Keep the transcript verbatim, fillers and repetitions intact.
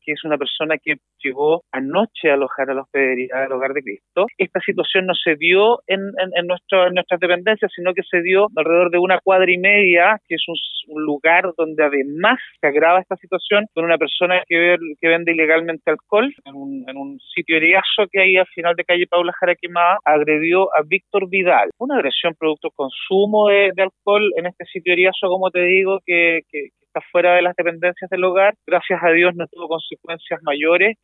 que es una persona que llegó anoche a alojar a la hospedería del Hogar de Cristo. Esta situación no se dio en, en, en, nuestro, en nuestras dependencias, sino que se dio alrededor de una cuadra y media, que es un, un lugar donde además se agrava esta situación con una persona que, que vende ilegalmente alcohol en un, en un sitio eriazo que hay al final de calle Paula Jara Quemada. Agredió a Víctor Vidal, una agresión producto consumo de, de alcohol en este sitio eriazo, como te digo, que, que, que está fuera de las dependencias del hogar. Gracias a Dios no tuvo consecuencias mayores